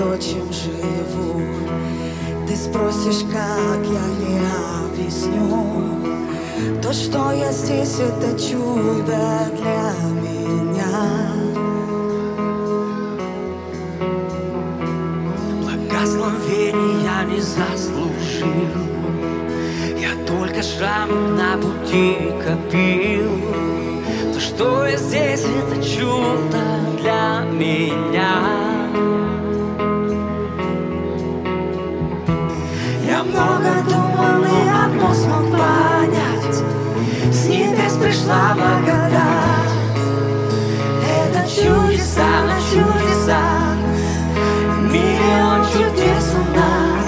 то, чем живу. Ты спросишь, как, я не объясню. То, что я здесь, это чудо для меня. Благословений я не заслужил, я только шрамы на пути копил. То, что я здесь, это чудо для меня. Я много думал и одно смог понять: с небес пришла благодать. Это чудеса на чудеса, миллион чудес у нас.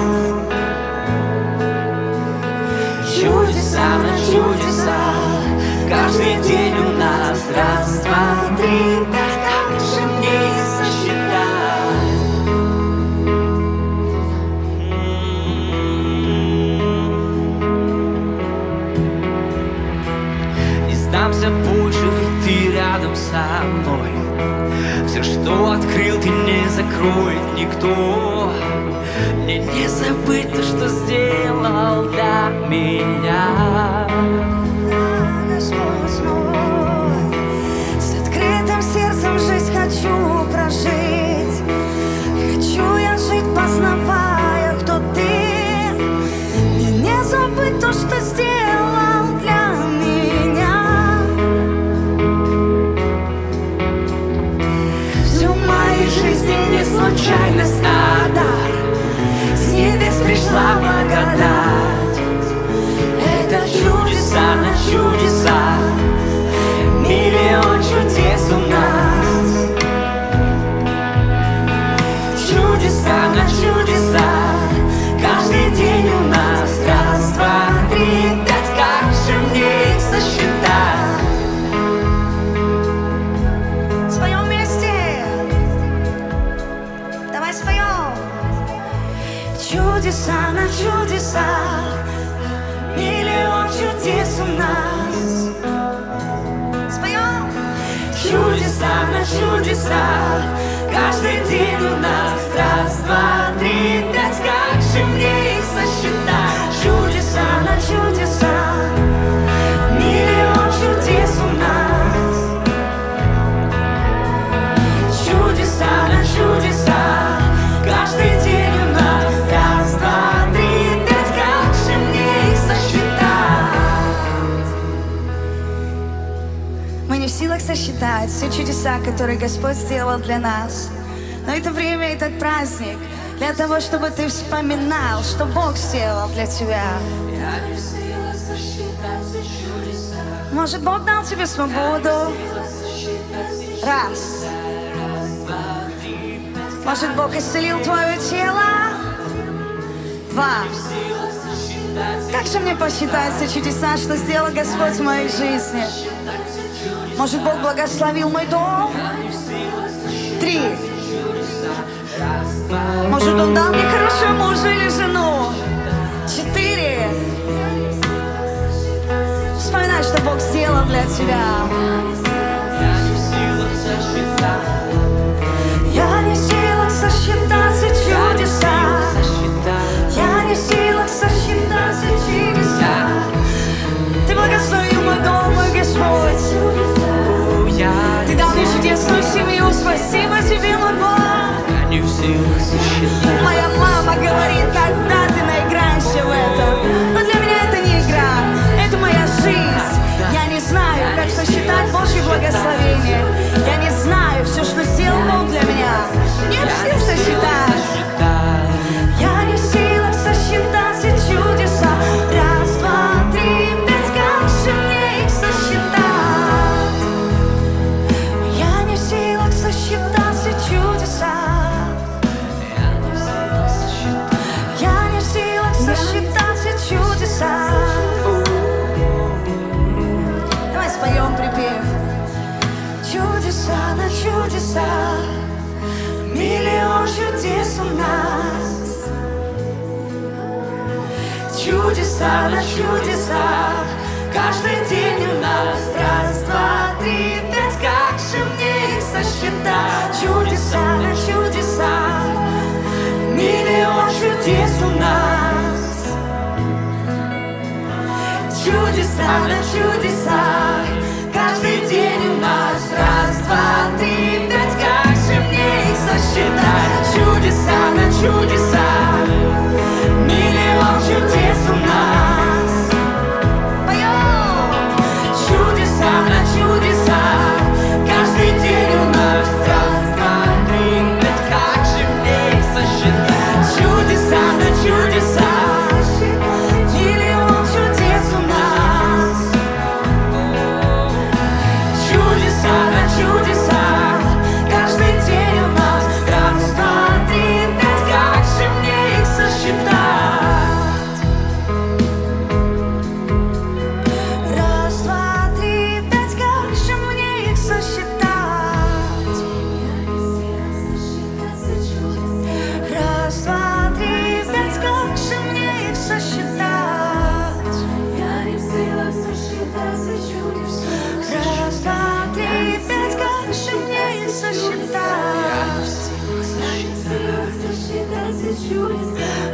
Чудеса на чудеса, каждый день у нас. Раз, два, три, пять, как же мне их сосчитать? Не сдамся больше, ведь ты рядом со мной. Все, что открыл, ты не закроет никто. Мне не забыть то, что сделал для меня. Господь мой, с открытым сердцем жизнь хочу прожить. Хочу я жить, познавая, кто ты. Мне не забыть то, что сделал для меня. Всю мою жизнь не случайность, а дар. С небес пришла благодать. Это чудеса на чудеса, миллион чудес у нас. Чудеса на чудеса, каждый день у нас. Раз, два, три, пять, как же мне их сосчитать? Споем вместе. Давай споем. Чудеса на чудеса, миллион чудес у нас. Споем. Чудеса на чудеса, каждый день у нас. Раз, два, три, пять, как же мне их сосчитать? Чудеса на чудеса, миллион чудес у нас. Чудеса на чудеса, каждый день у нас. Раз, два, три, пять, как же мне их сосчитать? Мы не в силах сосчитать все чудеса, которые Господь сделал для нас. Но это время, этот праздник для того, чтобы ты вспоминал, что Бог сделал для тебя. Может, Бог дал тебе свободу? Раз. Может, Бог исцелил твое тело? Два. Как же мне посчитать все чудеса, что сделал Господь в моей жизни? Может, Бог благословил мой дом? Три. Может, Он дал мне хорошего мужа или жену? Четыре. Вспоминай, что Бог сделал для тебя. Я не в силах сосчитать все чудеса. Я не в силах сосчитать все чудеса. Ты благословил мой дом, мой Господь. Ты дал мне чудесную семью. Спасибо тебе, мой Бог. Моя мама говорит, когда ты наиграешься в это. Но для меня это не игра, это моя жизнь. Я не знаю, как сосчитать Божье благословение. Я не знаю все, что сделал Бог для меня. Не в силах сосчитать. Я не в силах сосчитать все чудеса. Раз, два, три, пять, как же мне их сосчитать? Я не в силах сосчитать все чудеса. Я не в силах сосчитать все чудеса. Давай споем припев. Чудеса на чудеса, миллион чудес у нас. Чудеса на чудеса, каждый день у нас. Раз, два, три, пять, как же мне их сосчитать? Чудеса на чудеса, чудеса на чудесах. Каждый день у нас раз, два, три, пять. Как же мне их сосчитать? Чудеса на чудесах, миллион чудес у нас. Поем! Чудеса на чудесах, каждый день у нас раз, два, три, пять. Как же мне их сосчитать? Чудеса на чудесах, миллион чудес у нас. Чудеса на чудесах, каждый день у нас раз, два, три, пять. Как же мне их сосчитать? Раз, два, три, пять. Как же мне их сосчитать? Раз, два, три, пять. Как же мне их сосчитать? Я не в силах сосчитать все чудеса. Раз, два, три, пять. Как же мне их сосчитать? Я не в силах сосчитать все чудеса.